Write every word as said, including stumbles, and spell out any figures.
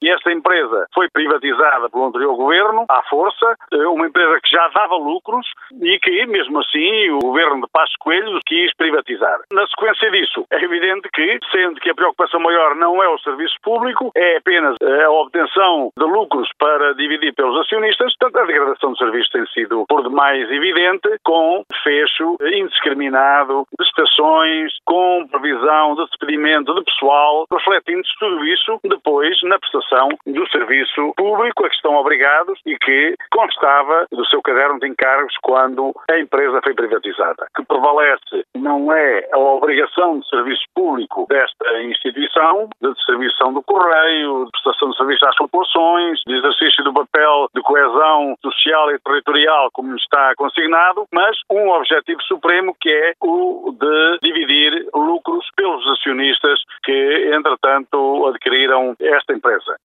e esta empresa foi privatizada pelo anterior governo, à força, uma empresa que já dava lucros e que, mesmo assim, o governo de Passos Coelho quis privatizar. Na sequência disso, é evidente que, sendo que a preocupação maior não é o serviço público, é apenas a obtenção de lucros para dividir pelos acionistas, portanto, a degradação do serviço tem sido por demais evidente, com fecho indiscriminado de estações, com previsão de despedimento de pessoal, refletindo-se tudo isso depois na prestação do serviço público a que estão obrigados e que constava do seu caderno de encargos quando a empresa foi privatizada. O que prevalece não é a obrigação de serviço público desta instituição, de distribuição do correio, de prestação de serviço às populações, de exercício do papel de coesão social e territorial como está consignado, mas um objetivo supremo que é o de dividir lucros pelos acionistas que, entretanto, adquiriram esta empresa.